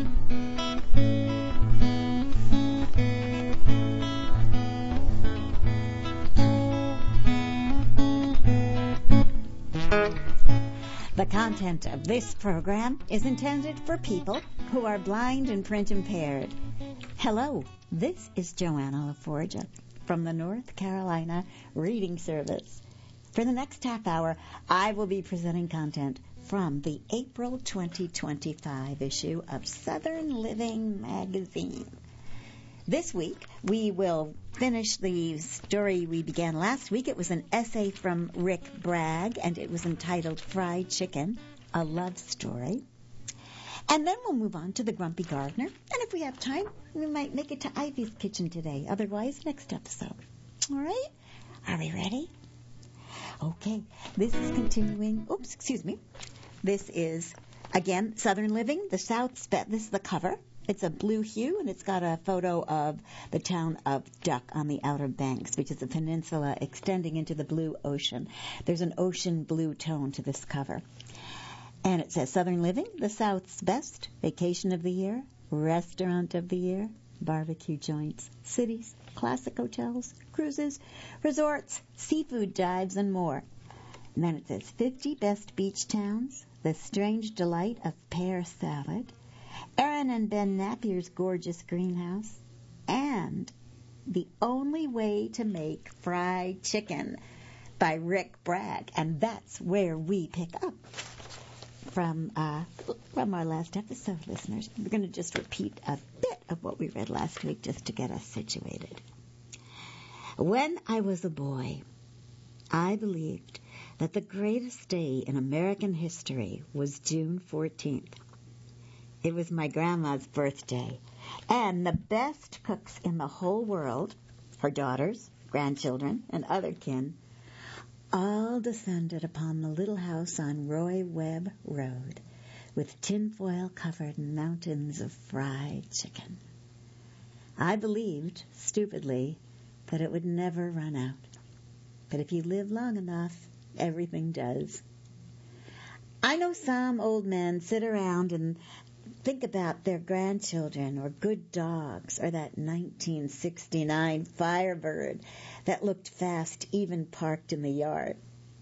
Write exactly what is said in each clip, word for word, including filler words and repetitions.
The content of this program is intended for people who are blind and print impaired. Hello, this is Joanna LaForgia from the North Carolina Reading Service. For the next half hour, I will be presenting content from the April twenty twenty-five issue of Southern Living magazine. This week, we will finish the story we began last week. It was an essay from Rick Bragg, and it was entitled Fried Chicken, a Love Story. And then we'll move on to The Grumpy Gardener. And if we have time, we might make it to Ivy's Kitchen today. Otherwise, next episode. All right? Are we ready? Okay. This is continuing. Oops, excuse me. This is, again, Southern Living, the South Spe- This is the cover. It's a blue hue, and it's got a photo of the town of Duck on the Outer Banks, which is a peninsula extending into the blue ocean. There's an ocean blue tone to this cover. And it says, Southern Living, the South's best, vacation of the year, restaurant of the year, barbecue joints, cities, classic hotels, cruises, resorts, seafood dives, and more. And then it says, fifty best beach towns, the strange delight of pear salad, Aaron and Ben Napier's gorgeous greenhouse, and The Only Way to Make Fried Chicken by Rick Bragg. And that's where we pick up from uh, from our last episode, listeners. We're going to just repeat a bit of what we read last week just to get us situated. When I was a boy, I believed that the greatest day in American history was June fourteenth. It was my grandma's birthday, and the best cooks in the whole world, her daughters, grandchildren, and other kin, all descended upon the little house on Roy Webb Road with tinfoil-covered mountains of fried chicken. I believed, stupidly, that it would never run out. But if you live long enough, everything does. I know some old men sit around and think about their grandchildren or good dogs or that nineteen sixty-nine Firebird that looked fast even parked in the yard.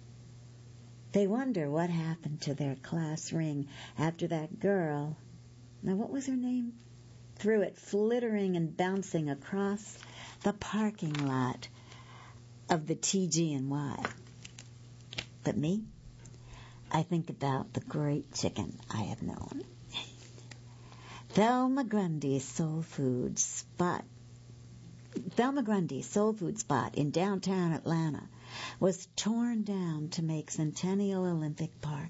They wonder what happened to their class ring after that girl, now what was her name, threw it flittering and bouncing across the parking lot of the T G and Y. But me, I think about the great chicken I have known. Thelma Grundy's Soul Food Spot. Thelma Grundy's Soul Food Spot in downtown Atlanta was torn down to make Centennial Olympic Park.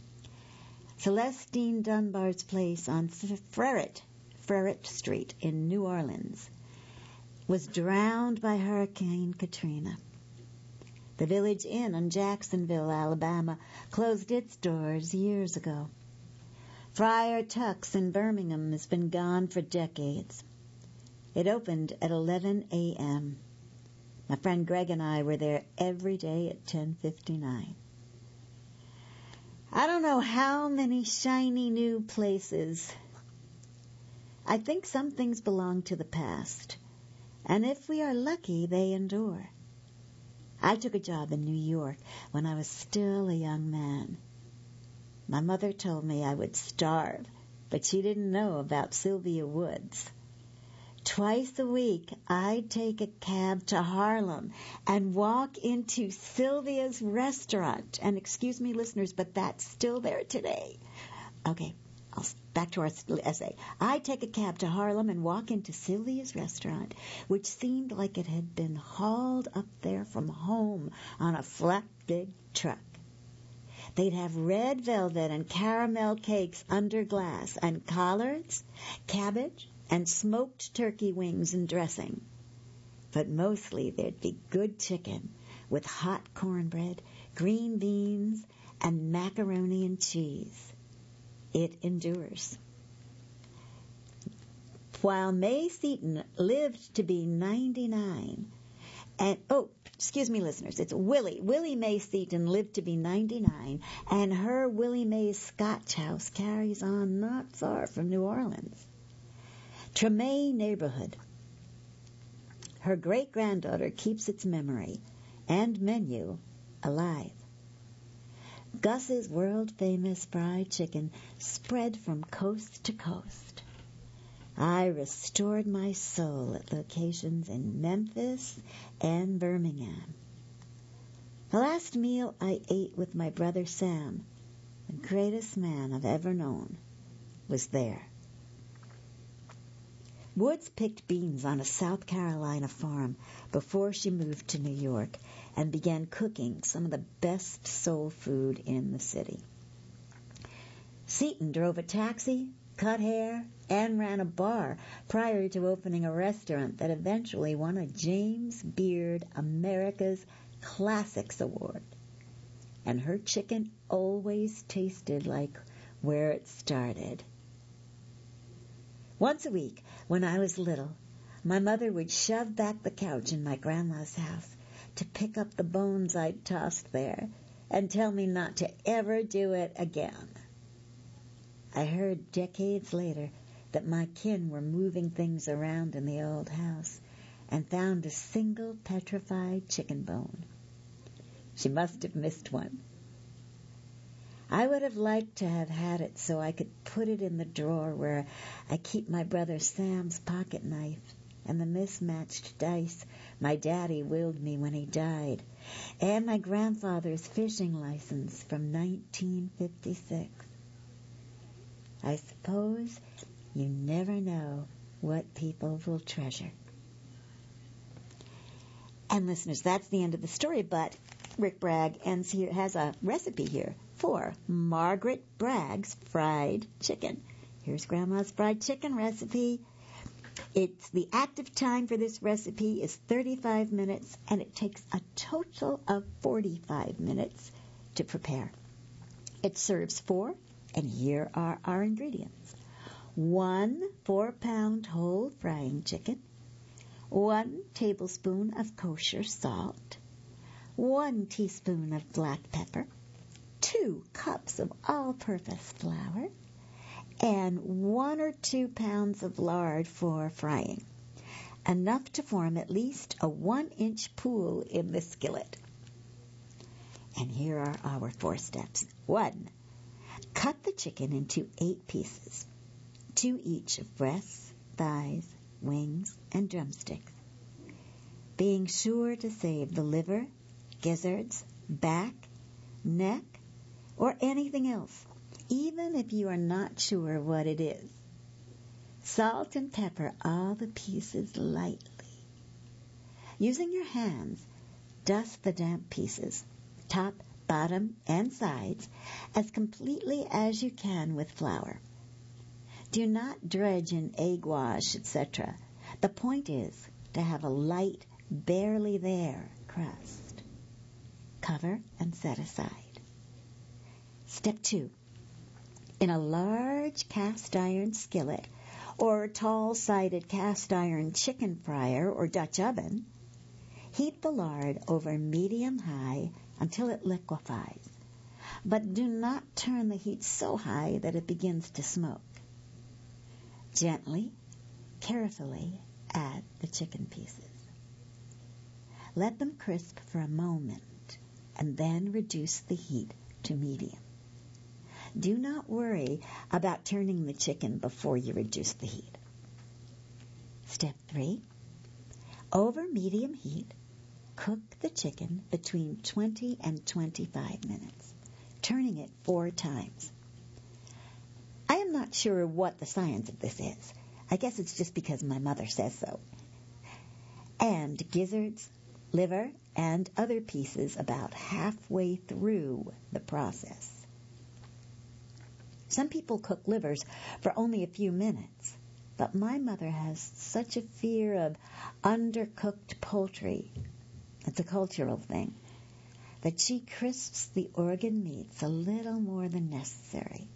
Celestine Dunbar's place on Freret, Freret Street in New Orleans was drowned by Hurricane Katrina. The Village Inn in Jacksonville, Alabama, closed its doors years ago. Friar Tuck's in Birmingham has been gone for decades. It opened at eleven a.m. My friend Greg and I were there every day at ten fifty-nine. I don't know how many shiny new places. I think some things belong to the past, and if we are lucky, they endure. I took a job in New York when I was still a young man. My mother told me I would starve, but she didn't know about Sylvia Woods. Twice a week, I'd take a cab to Harlem and walk into Sylvia's restaurant. And excuse me, listeners, but that's still there today. Okay, I'll, back to our essay. I'd take a cab to Harlem and walk into Sylvia's restaurant, which seemed like it had been hauled up there from home on a flat, big truck. They'd have red velvet and caramel cakes under glass and collards, cabbage, and smoked turkey wings and dressing. But mostly there'd be good chicken with hot cornbread, green beans, and macaroni and cheese. It endures. While May Seton lived to be ninety-nine, and, oh, excuse me, listeners, it's Willie. Willie Mae Seaton lived to be ninety-nine, and her Willie Mae's Scotch House carries on not far from New Orleans. Treme neighborhood. Her great-granddaughter keeps its memory and menu alive. Gus's world-famous fried chicken spread from coast to coast. I restored my soul at locations in Memphis and Birmingham. The last meal I ate with my brother Sam, the greatest man I've ever known, was there. Woods picked beans on a South Carolina farm before she moved to New York and began cooking some of the best soul food in the city. Seaton drove a taxi, cut hair, and ran a bar prior to opening a restaurant that eventually won a James Beard America's Classics Award. And her chicken always tasted like where it started. Once a week, when I was little, my mother would shove back the couch in my grandma's house to pick up the bones I'd tossed there and tell me not to ever do it again. I heard decades later that my kin were moving things around in the old house and found a single petrified chicken bone. She must have missed one. I would have liked to have had it so I could put it in the drawer where I keep my brother Sam's pocket knife and the mismatched dice my daddy willed me when he died, and my grandfather's fishing license from nineteen fifty-six. I suppose you never know what people will treasure. And listeners, that's the end of the story, but Rick Bragg ends here, has a recipe here for Margaret Bragg's fried chicken. Here's Grandma's fried chicken recipe. It's the active time for this recipe is thirty-five minutes, and it takes a total of forty-five minutes to prepare. It serves four, and here are our ingredients. One four-pound whole frying chicken, one tablespoon of kosher salt, one teaspoon of black pepper, two cups of all-purpose flour, and one or two pounds of lard for frying, enough to form at least a one-inch pool in the skillet. And here are our four steps. One, cut the chicken into eight pieces, two each of breasts, thighs, wings, and drumsticks, being sure to save the liver, gizzards, back, neck, or anything else, even if you are not sure what it is. Salt and pepper all the pieces lightly. Using your hands, dust the damp pieces, top, bottom, and sides, as completely as you can with flour. Do not dredge in egg wash, et cetera. The point is to have a light, barely there crust. Cover and set aside. Step two. In a large cast iron skillet or tall-sided cast iron chicken fryer or Dutch oven, heat the lard over medium-high until it liquefies, but do not turn the heat so high that it begins to smoke. Gently, carefully add the chicken pieces. Let them crisp for a moment and then reduce the heat to medium. Do not worry about turning the chicken before you reduce the heat. Step three. Over medium heat, cook the chicken between twenty and twenty-five minutes, turning it four times. I am not sure what the science of this is. I guess it's just because my mother says so. And gizzards, liver, and other pieces about halfway through the process. Some people cook livers for only a few minutes, but my mother has such a fear of undercooked poultry, it's a cultural thing, that she crisps the organ meats a little more than necessary.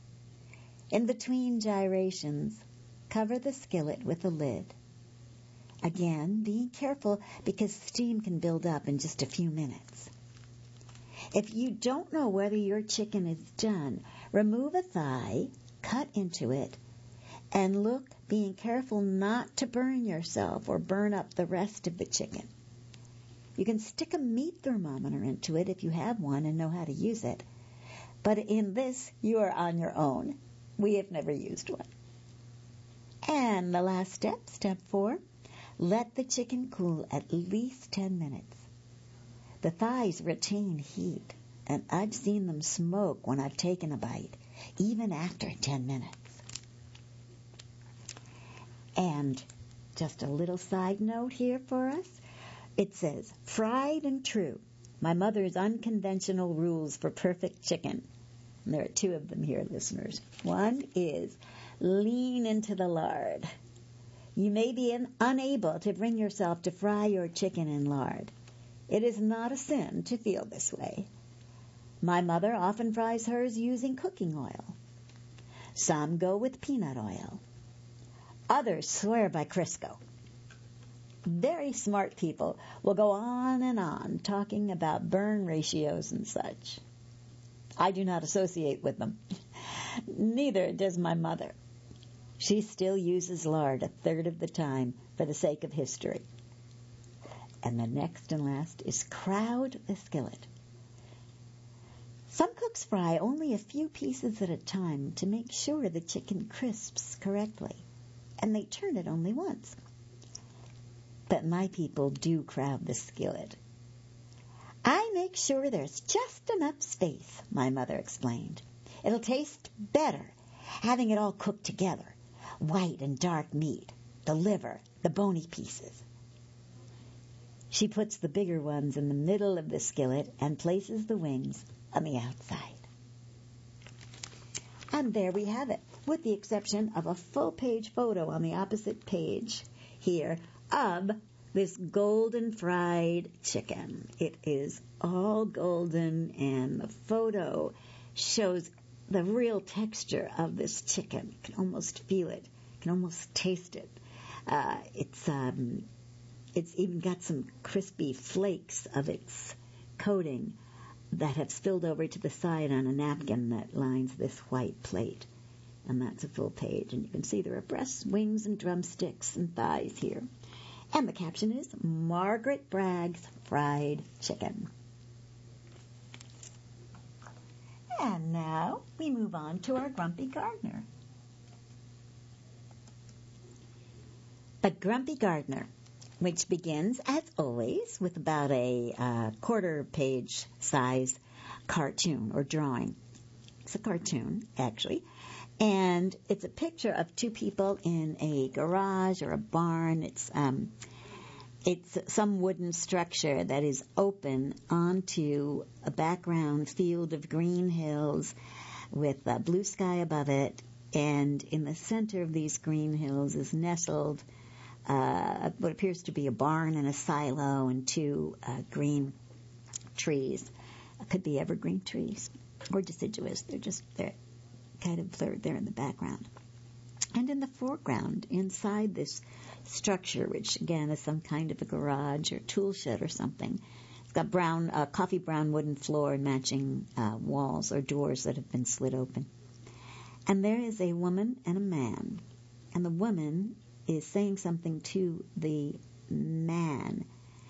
In between gyrations, cover the skillet with a lid. Again, being careful because steam can build up in just a few minutes. If you don't know whether your chicken is done, remove a thigh, cut into it, and look, being careful not to burn yourself or burn up the rest of the chicken. You can stick a meat thermometer into it if you have one and know how to use it. But in this, you are on your own. We have never used one. And the last step, step four, let the chicken cool at least ten minutes. The thighs retain heat, and I've seen them smoke when I've taken a bite, even after ten minutes. And just a little side note here for us. It says, fried and true, my mother's unconventional rules for perfect chicken. And there are two of them here, listeners. One is lean into the lard. You may be in, unable to bring yourself to fry your chicken in lard. It is not a sin to feel this way. My mother often fries hers using cooking oil. Some go with peanut oil. Others swear by Crisco. Very smart people will go on and on talking about burn ratios and such. I do not associate with them. Neither does my mother. She still uses lard a third of the time for the sake of history. And the next and last is crowd the skillet. Some cooks fry only a few pieces at a time to make sure the chicken crisps correctly, and they turn it only once. But my people do crowd the skillet. I make sure there's just enough space, my mother explained. It'll taste better having it all cooked together, white and dark meat, the liver, the bony pieces. She puts the bigger ones in the middle of the skillet and places the wings on the outside. And there we have it, with the exception of a full-page photo on the opposite page here of this golden fried chicken. It is all golden, and the photo shows the real texture of this chicken. You can almost feel it. You can almost taste it. Uh, it's um, it's even got some crispy flakes of its coating that have spilled over to the side on a napkin that lines this white plate. And that's a full page. And you can see there are breasts, wings, and drumsticks and thighs here. And the caption is, Margaret Bragg's Fried Chicken. And now we move on to our Grumpy Gardener. A Grumpy Gardener, which begins, as always, with about a uh, quarter-page size cartoon or drawing. It's a cartoon, actually. And it's a picture of two people in a garage or a barn. It's um, it's some wooden structure that is open onto a background field of green hills with uh, blue sky above it. And in the center of these green hills is nestled uh, what appears to be a barn and a silo and two uh, green trees. It could be evergreen trees or deciduous. They're just there. Kind of there, there in the background. And in the foreground, inside this structure, which again is some kind of a garage or tool shed or something, it's got brown, uh, coffee brown wooden floor and matching uh, walls or doors that have been slid open. And there is a woman and a man. And the woman is saying something to the man.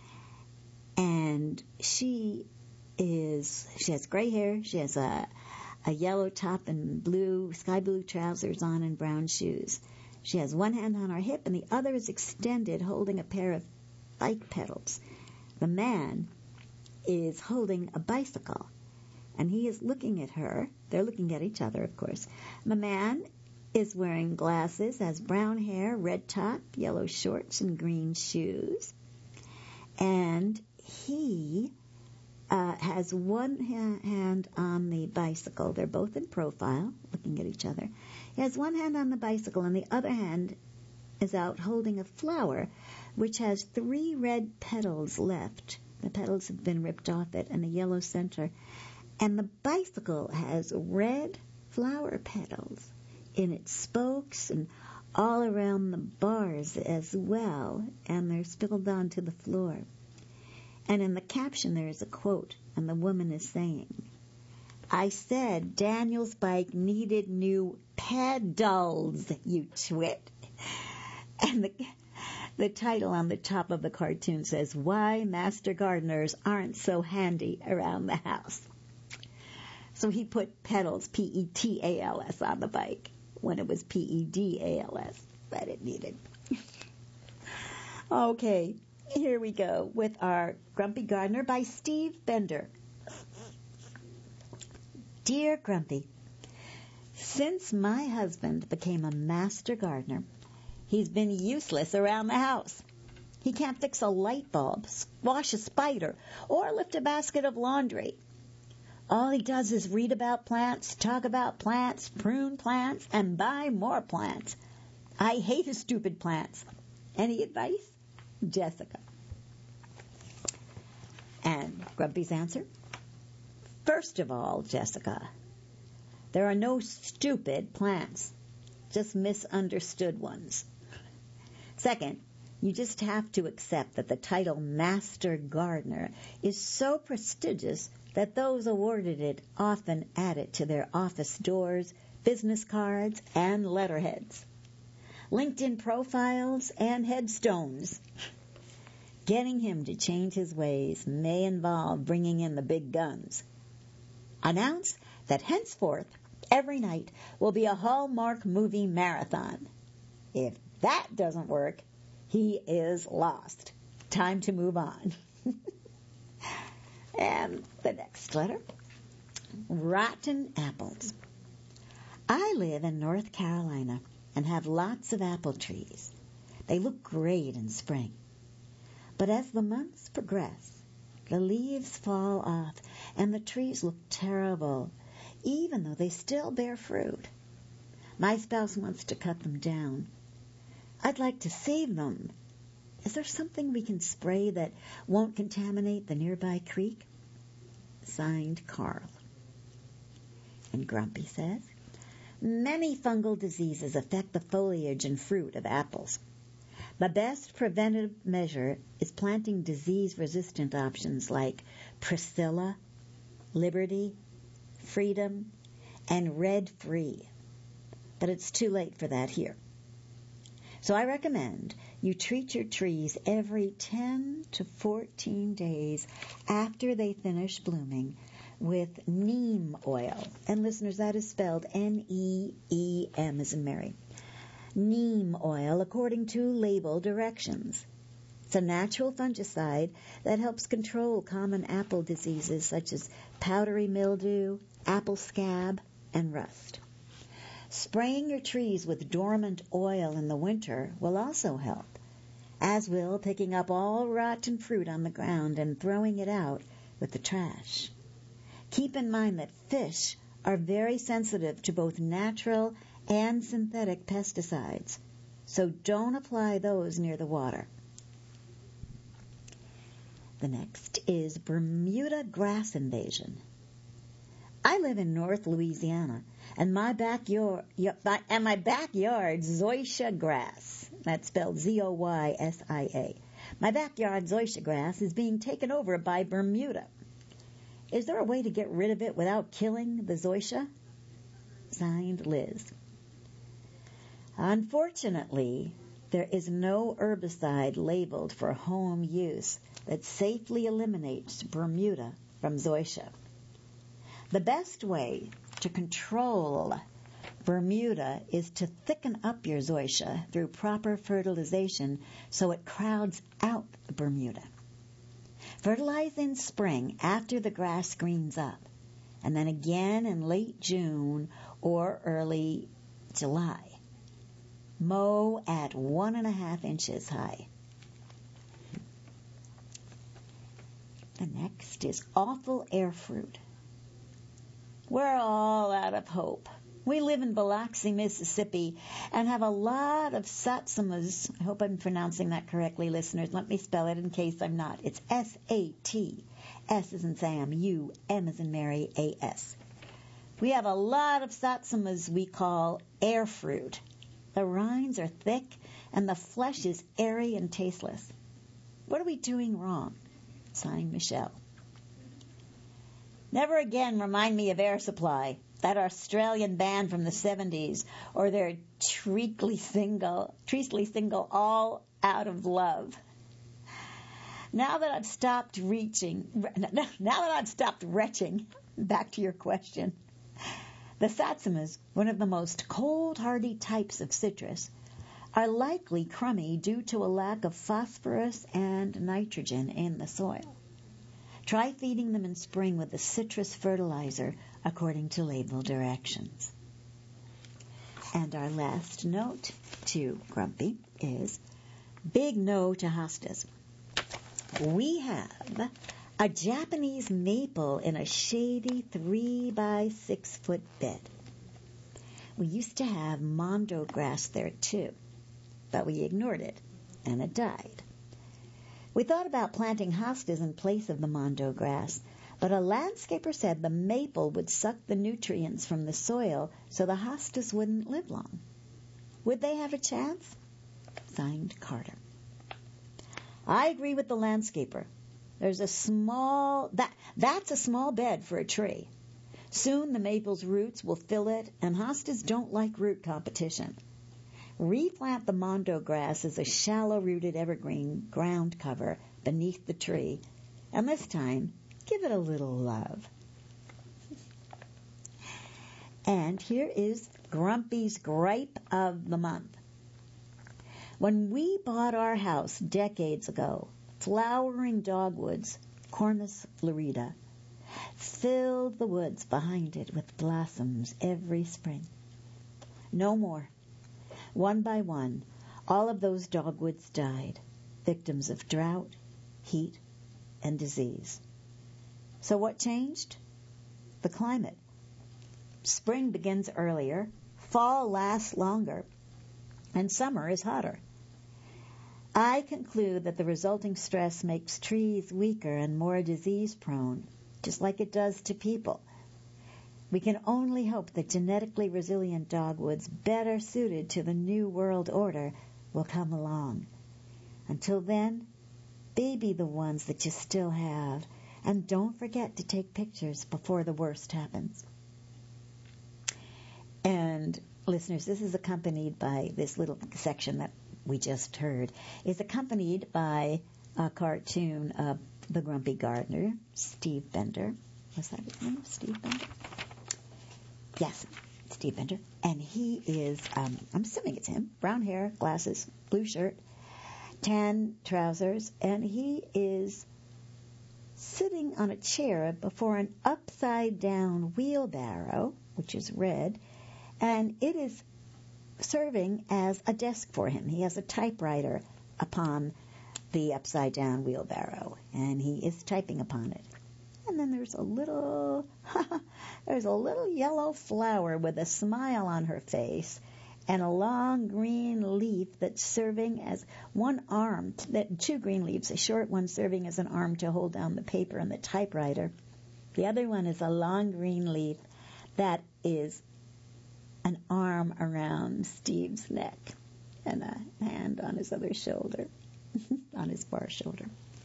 And she is, she has gray hair, she has a a yellow top and blue, sky blue trousers on and brown shoes. She has one hand on her hip and the other is extended, holding a pair of bike pedals. The man is holding a bicycle, and he is looking at her. They're looking at each other, of course. The man is wearing glasses, has brown hair, red top, yellow shorts, and green shoes. And he Uh, has one ha- hand on the bicycle. They're both in profile, looking at each other. He has one hand on the bicycle, and the other hand is out holding a flower, which has three red petals left. The petals have been ripped off it, and a yellow center. And the bicycle has red flower petals in its spokes and all around the bars as well, and they're spilled onto the floor. And in the caption there is a quote, and the woman is saying, "I said Daniel's bike needed new pedals, you twit." And the, the title on the top of the cartoon says, "Why Master Gardeners Aren't So Handy Around the House." So he put pedals, P E T A L S, on the bike when it was P E D A L S, but it needed. Okay, here we go with our Grumpy Gardener by Steve Bender. Dear Grumpy, since my husband became a master gardener, he's been useless around the house. He can't fix a light bulb, squash a spider, or lift a basket of laundry. All he does is read about plants, talk about plants, prune plants, and buy more plants. I hate his stupid plants. Any advice? Jessica. And Grumpy's answer? First of all, Jessica, there are no stupid plants, just misunderstood ones. Second, you just have to accept that the title Master Gardener is so prestigious that those awarded it often add it to their office doors, business cards, and letterheads, LinkedIn profiles, and headstones. Getting him to change his ways may involve bringing in the big guns. Announce that henceforth, every night will be a Hallmark movie marathon. If that doesn't work, he is lost. Time to move on. And the next letter. Rotten apples. I live in North Carolina and have lots of apple trees. They look great in spring. But as the months progress, the leaves fall off and the trees look terrible, even though they still bear fruit. My spouse wants to cut them down. I'd like to save them. Is there something we can spray that won't contaminate the nearby creek? Signed, Carl. And Grumpy says, many fungal diseases affect the foliage and fruit of apples. The best preventive measure is planting disease-resistant options like Priscilla, Liberty, Freedom, and Red Free. But it's too late for that here. So I recommend you treat your trees every ten to fourteen days after they finish blooming with neem oil. And listeners, that is spelled N E E M as in Mary. Neem oil according to label directions. It's a natural fungicide that helps control common apple diseases such as powdery mildew, apple scab, and rust. Spraying your trees with dormant oil in the winter will also help, as will picking up all rotten fruit on the ground and throwing it out with the trash. Keep in mind that fish are very sensitive to both natural and synthetic pesticides, so don't apply those near the water. The next is Bermuda grass invasion. I live in North Louisiana, and my backyard, and my backyard zoysia grass, that's spelled Z O Y S I A. My backyard zoysia grass is being taken over by Bermuda. Is there a way to get rid of it without killing the zoysia? Signed, Liz. Unfortunately, there is no herbicide labeled for home use that safely eliminates Bermuda from zoysia. The best way to control Bermuda is to thicken up your zoysia through proper fertilization so it crowds out the Bermuda. Fertilize in spring after the grass greens up, and then again in late June or early July. Mow at one and a half inches high. The next is awful air fruit. We're all out of hope. We live in Biloxi, Mississippi, and have a lot of satsumas. I hope I'm pronouncing that correctly, listeners. Let me spell it in case I'm not. It's S A T, S as in Sam, U, M as in Mary, A S. We have a lot of satsumas we call air fruit. The rinds are thick, and the flesh is airy and tasteless. What are we doing wrong? Signed, Michelle. Never again remind me of Air Supply, that Australian band from the seventies, or their treacly single, treacly single, All Out of Love. Now that I've stopped reaching, now that I've stopped retching, back to your question. The satsumas, one of the most cold-hardy types of citrus, are likely crummy due to a lack of phosphorus and nitrogen in the soil. Try feeding them in spring with a citrus fertilizer according to label directions. And our last note to Grumpy is big no to hostas. We have a Japanese maple in a shady three by six foot bed. We used to have mondo grass there too, but we ignored it and it died. We thought about planting hostas in place of the mondo grass, but a landscaper said the maple would suck the nutrients from the soil so the hostas wouldn't live long. Would they have a chance? Signed, Carter. I agree with the landscaper. There's a small, that that's a small bed for a tree. Soon the maple's roots will fill it, and hostas don't like root competition. Replant the mondo grass as a shallow-rooted evergreen ground cover beneath the tree, and this time, give it a little love. And here is Grumpy's gripe of the month. When we bought our house decades ago, flowering dogwoods, Cornus florida, filled the woods behind it with blossoms every spring. No more. One by one, all of those dogwoods died, victims of drought, heat, and disease. So what changed? The climate. Spring begins earlier, fall lasts longer, and summer is hotter. I conclude that the resulting stress makes trees weaker and more disease-prone, just like it does to people. We can only hope that genetically resilient dogwoods better suited to the new world order will come along. Until then, baby the ones that you still have, and don't forget to take pictures before the worst happens. And listeners, this is accompanied by this little section that we just heard, is accompanied by a cartoon of the Grumpy Gardener, Steve Bender. Was that his name? Steve Bender? Yes, Steve Bender. And he is, um, I'm assuming it's him, brown hair, glasses, blue shirt, tan trousers, and he is sitting on a chair before an upside-down wheelbarrow, which is red, and it is serving as a desk for him. He has a typewriter upon the upside-down wheelbarrow, and he is typing upon it. And then there's a little, there's a little yellow flower with a smile on her face and a long green leaf that's serving as one arm, that two green leaves, a short one serving as an arm to hold down the paper and the typewriter. The other one is a long green leaf that is an arm around Steve's neck and a hand on his other shoulder, on his far shoulder.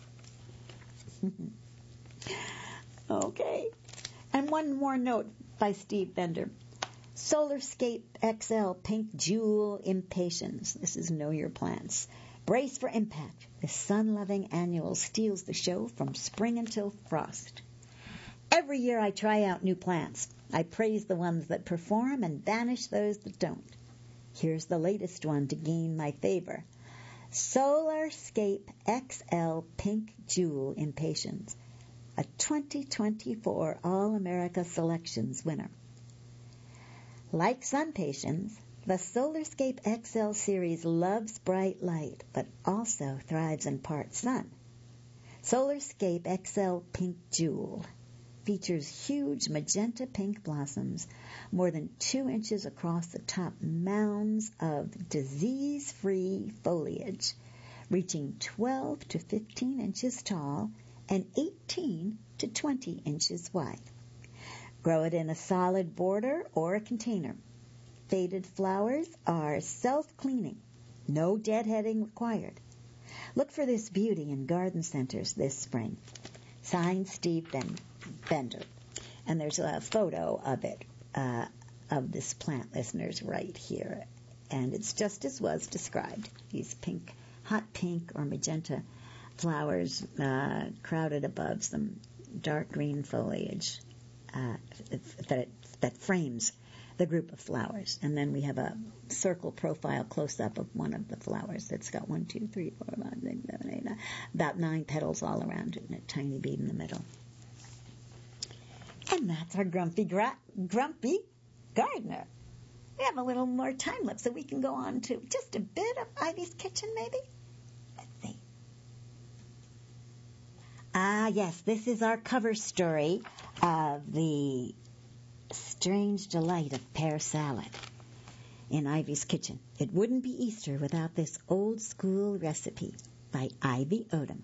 Okay. And one more note by Steve Bender. Solarscape X L Pink Jewel Impatiens. This is Know Your Plants. Brace for impact. The sun-loving annual steals the show from spring until frost. Every year I try out new plants. I praise the ones that perform and banish those that don't. Here's the latest one to gain my favor. Solarscape X L Pink Jewel Impatiens, a twenty twenty-four All-America Selections winner. Like Sun Patiens, the Solarscape X L series loves bright light, but also thrives in part sun. Solarscape X L Pink Jewel features huge magenta pink blossoms, more than two inches across the top mounds of disease-free foliage, reaching twelve to fifteen inches tall and eighteen to twenty inches wide. Grow it in a solid border or a container. faded flowers are self-cleaning. No deadheading required. Look for this beauty in garden centers this spring. Signed, Steve ben- Bender. And there's a photo of it, uh, of this plant, listeners, right here. And it's just as was described. These pink, hot pink or magenta flowers uh, crowded above some dark green foliage uh, that, that frames the group of flowers. And then we have a circle profile close-up of one of the flowers that's got one, two, three, four, five, six, seven, eight, nine, about nine petals all around it and a tiny bead in the middle. And that's our grumpy, gra- grumpy gardener. We have a little more time left, so we can go on to just a bit of Ivy's Kitchen, maybe? Let's see. Ah, yes, this is our cover story of the strange delight of pear salad in Ivy's Kitchen. It wouldn't be Easter without this old-school recipe by Ivy Odom.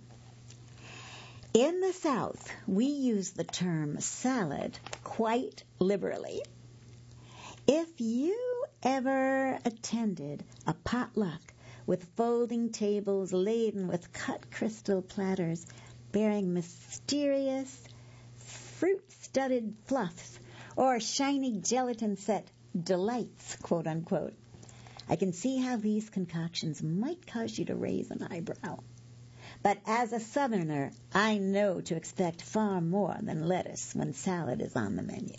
In the South, we use the term salad quite liberally. If you ever attended a potluck with folding tables laden with cut crystal platters bearing mysterious fruit-studded fluffs or shiny gelatin-set delights, quote-unquote, I can see how these concoctions might cause you to raise an eyebrow. But as a Southerner, I know to expect far more than lettuce when salad is on the menu.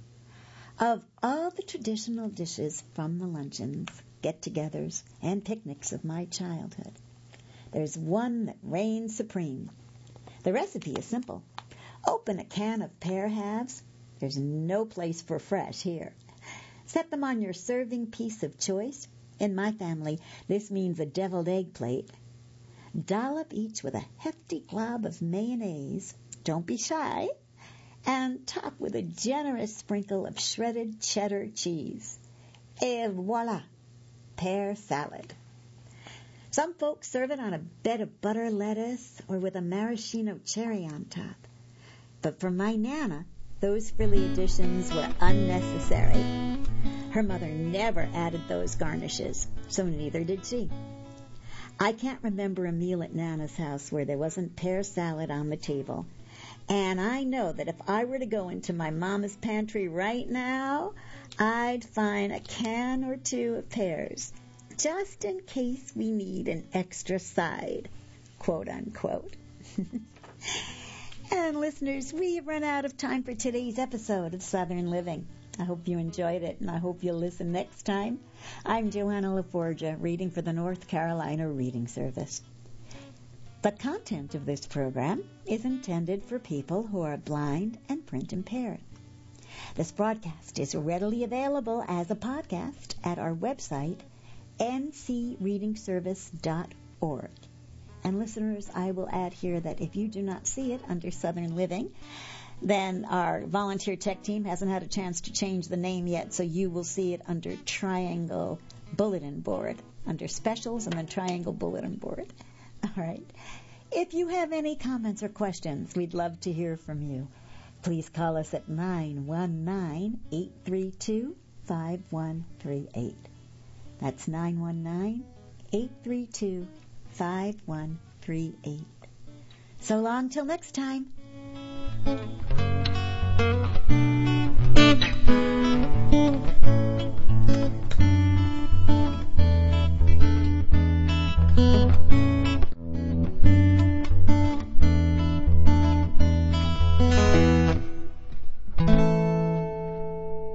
Of all the traditional dishes from the luncheons, get-togethers, and picnics of my childhood, there's one that reigns supreme. The recipe is simple. Open a can of pear halves. There's no place for fresh here. Set them on your serving piece of choice. In my family, this means a deviled egg plate. Dollop each with a hefty glob of mayonnaise. Don't be shy. And top with a generous sprinkle of shredded cheddar cheese. Et voila, pear salad. Some folks serve it on a bed of butter lettuce or with a maraschino cherry on top. But for my Nana, those frilly additions were unnecessary. Her mother never added those garnishes, so neither did she. I can't remember a meal at Nana's house where there wasn't pear salad on the table. And I know that if I were to go into my mama's pantry right now, I'd find a can or two of pears, just in case we need an extra side, quote unquote. And listeners, we've run out of time for today's episode of Southern Living. I hope you enjoyed it, and I hope you'll listen next time. I'm Joanna LaForgia, reading for the North Carolina Reading Service. The content of this program is intended for people who are blind and print impaired. This broadcast is readily available as a podcast at our website, n c reading service dot org. And listeners, I will add here that if you do not see it under Southern Living, then our volunteer tech team hasn't had a chance to change the name yet, so you will see it under Triangle Bulletin Board, under Specials and then Triangle Bulletin Board. All right. If you have any comments or questions, we'd love to hear from you. Please call us at nine one nine, eight three two, five one three eight. That's nine one nine, eight three two, five one three eight. So long till next time.